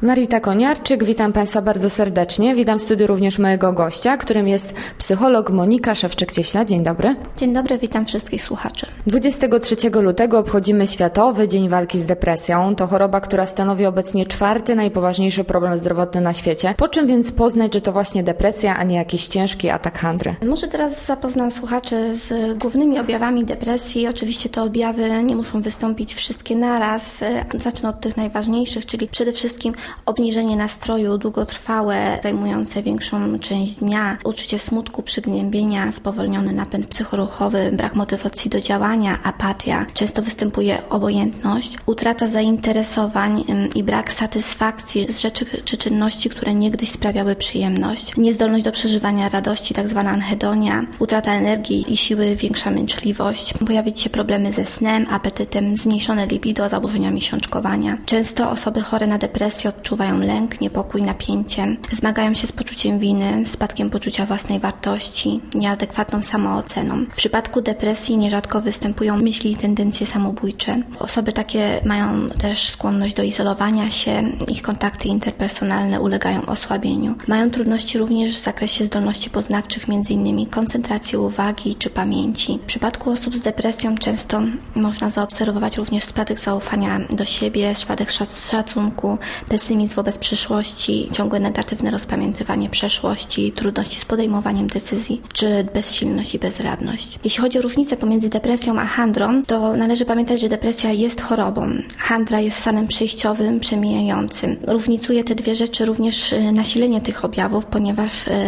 Marita Koniarczyk, witam Państwa bardzo serdecznie. Witam w studiu również mojego gościa, którym jest psycholog Monika Szewczyk-Cieśla. Dzień dobry. Dzień dobry, witam wszystkich słuchaczy. 23 lutego obchodzimy Światowy Dzień Walki z Depresją. To choroba, która stanowi obecnie 4. najpoważniejszy problem zdrowotny na świecie. Po czym więc poznać, że to właśnie depresja, a nie jakiś ciężki atak handry? Może teraz zapoznam słuchaczy z głównymi objawami depresji. Oczywiście te objawy nie muszą wystąpić wszystkie naraz. Zacznę od tych najważniejszych, czyli przede wszystkim obniżenie nastroju długotrwałe, zajmujące większą część dnia, uczucie smutku, przygnębienia, spowolniony napęd psychoruchowy, brak motywacji do działania, apatia. Często występuje obojętność, utrata zainteresowań i brak satysfakcji z rzeczy czy czynności, które niegdyś sprawiały przyjemność. Niezdolność do przeżywania radości, tak zwana anhedonia, utrata energii i siły, większa męczliwość. Pojawić się problemy ze snem, apetytem, zmniejszone libido, zaburzenia miesiączkowania. Często osoby chore na depresję odczuwają lęk, niepokój, napięcie, zmagają się z poczuciem winy, spadkiem poczucia własnej wartości, nieadekwatną samooceną. W przypadku depresji nierzadko występują myśli i tendencje samobójcze. Osoby takie mają też skłonność do izolowania się, ich kontakty interpersonalne ulegają osłabieniu. Mają trudności również w zakresie zdolności poznawczych, m.in. koncentracji uwagi czy pamięci. W przypadku osób z depresją często można zaobserwować również spadek zaufania do siebie, spadek szacunku, pesymizm wobec przyszłości, ciągłe negatywne rozpamiętywanie przeszłości, trudności z podejmowaniem decyzji, czy bezsilność i bezradność. Jeśli chodzi o różnicę pomiędzy depresją a handrą, to należy pamiętać, że depresja jest chorobą. Handra jest stanem przejściowym, przemijającym. Różnicuje te dwie rzeczy również nasilenie tych objawów, ponieważ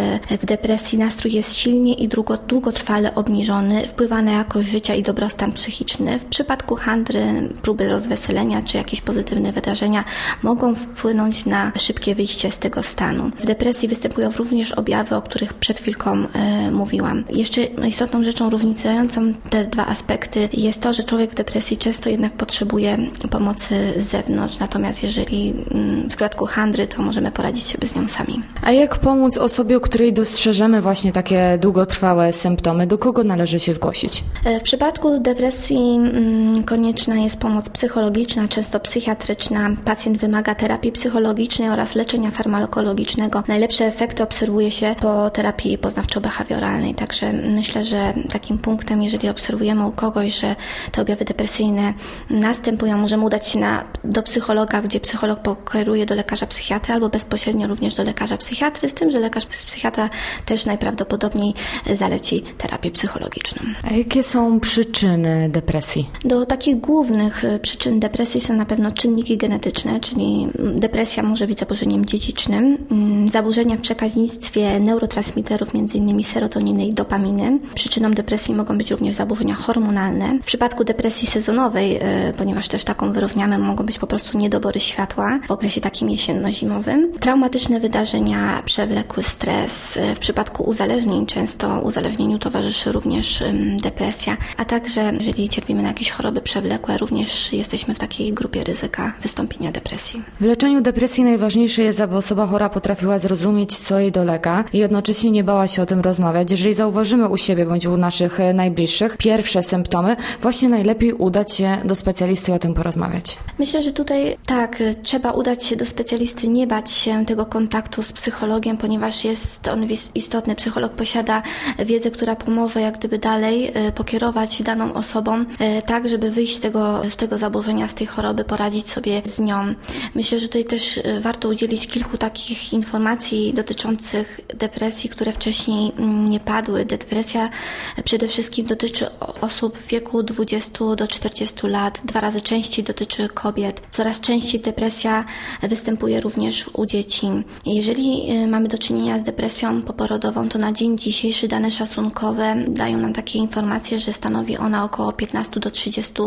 w depresji nastrój jest silnie i długotrwale obniżony, wpływa na jakość życia i dobrostan psychiczny. W przypadku handry próby rozweselenia czy jakieś pozytywne wydarzenia mogą wpłynąć na szybkie wyjście z tego stanu. W depresji występują również objawy, o których przed chwilką mówiłam. Jeszcze istotną rzeczą różnicującą te dwa aspekty jest to, że człowiek w depresji często jednak potrzebuje pomocy z zewnątrz, natomiast jeżeli w przypadku handry, to możemy poradzić sobie z nią sami. A jak pomóc osobie, u której dostrzeżemy właśnie takie długotrwałe symptomy? Do kogo należy się zgłosić? W przypadku depresji konieczna jest pomoc psychologiczna, często psychiatryczna. Pacjent wymaga terapii psychologicznej oraz leczenia farmakologicznego. Najlepsze efekty obserwuje się po terapii poznawczo-behawioralnej. Także myślę, że takim punktem, jeżeli obserwujemy u kogoś, że te objawy depresyjne następują, możemy udać się do psychologa, gdzie psycholog pokieruje do lekarza psychiatry albo bezpośrednio również do lekarza psychiatry, z tym, że lekarz psychiatra też najprawdopodobniej zaleci terapię psychologiczną. A jakie są przyczyny depresji? Do takich głównych przyczyn depresji są na pewno czynniki genetyczne, czyli depresja może być zaburzeniem dziedzicznym, zaburzenia w przekaźnictwie neurotransmiterów, m.in. serotoniny i dopaminy. Przyczyną depresji mogą być również zaburzenia hormonalne. W przypadku depresji sezonowej, ponieważ też taką wyróżniamy, mogą być po prostu niedobory światła w okresie takim jesienno-zimowym. Traumatyczne wydarzenia, przewlekły stres. W przypadku uzależnień często uzależnieniu towarzyszy również depresja, a także jeżeli cierpimy na jakieś choroby przewlekłe, również jesteśmy w takiej grupie ryzyka wystąpienia depresji. W leczeniu depresji najważniejsze jest, aby osoba chora potrafiła zrozumieć, co jej dolega i jednocześnie nie bała się o tym rozmawiać. Jeżeli zauważymy u siebie bądź u naszych najbliższych pierwsze symptomy, właśnie najlepiej udać się do specjalisty i o tym porozmawiać. Myślę, że tutaj tak, trzeba udać się do specjalisty, nie bać się tego kontaktu z psychologiem, ponieważ jest on istotny. Psycholog posiada wiedzę, która pomoże jak gdyby dalej pokierować daną osobą tak, żeby wyjść z tego zaburzenia, z tej choroby, poradzić sobie z nią. Myślę, że tutaj też warto udzielić kilku takich informacji dotyczących depresji, które wcześniej nie padły. Depresja przede wszystkim dotyczy osób w wieku 20 do 40 lat. 2 razy częściej dotyczy kobiet. Coraz częściej depresja występuje również u dzieci. Jeżeli mamy do czynienia z depresją poporodową, to na dzień dzisiejszy dane szacunkowe dają nam takie informacje, że stanowi ona około 15 do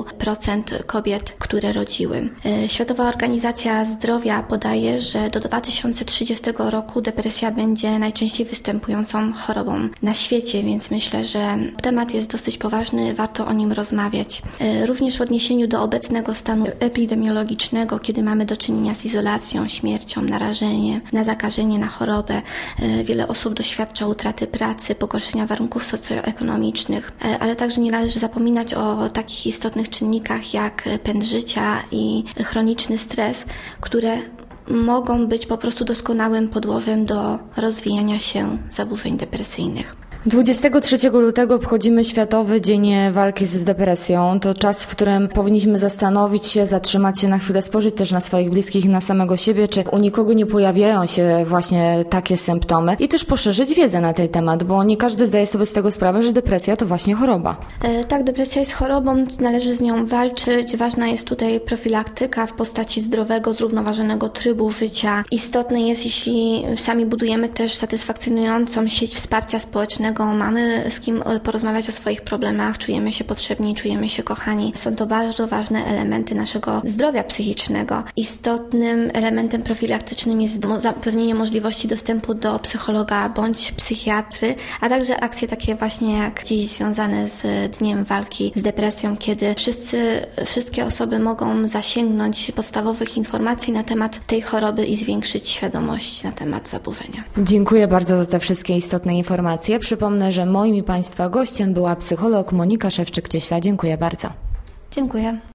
30% kobiet, które rodziły. Światowa Organizacja Zdrowia podaje, że do 2030 roku depresja będzie najczęściej występującą chorobą na świecie, więc myślę, że temat jest dosyć poważny, warto o nim rozmawiać. Również w odniesieniu do obecnego stanu epidemiologicznego, kiedy mamy do czynienia z izolacją, śmiercią, narażenie na zakażenie, na chorobę, wiele osób doświadcza utraty pracy, pogorszenia warunków socjoekonomicznych, ale także nie należy zapominać o takich istotnych czynnikach jak pęd życia i chroniczny stres, które mogą być po prostu doskonałym podłożem do rozwijania się zaburzeń depresyjnych. 23 lutego obchodzimy Światowy Dzień Walki z Depresją. To czas, w którym powinniśmy zastanowić się, zatrzymać się na chwilę, spojrzeć też na swoich bliskich i na samego siebie, czy u nikogo nie pojawiają się właśnie takie symptomy i też poszerzyć wiedzę na ten temat, bo nie każdy zdaje sobie z tego sprawę, że depresja to właśnie choroba. Tak, depresja jest chorobą, należy z nią walczyć. Ważna jest tutaj profilaktyka w postaci zdrowego, zrównoważonego trybu życia. Istotne jest, jeśli sami budujemy też satysfakcjonującą sieć wsparcia społecznego, mamy z kim porozmawiać o swoich problemach, czujemy się potrzebni, czujemy się kochani. Są to bardzo ważne elementy naszego zdrowia psychicznego. Istotnym elementem profilaktycznym jest zapewnienie możliwości dostępu do psychologa bądź psychiatry, a także akcje takie właśnie jak dziś związane z Dniem Walki z Depresją, kiedy wszystkie osoby mogą zasięgnąć podstawowych informacji na temat tej choroby i zwiększyć świadomość na temat zaburzenia. Dziękuję bardzo za te wszystkie istotne informacje. Przypomnę, że moim i Państwa gościem była psycholog Monika Szewczyk-Cieśla. Dziękuję bardzo. Dziękuję.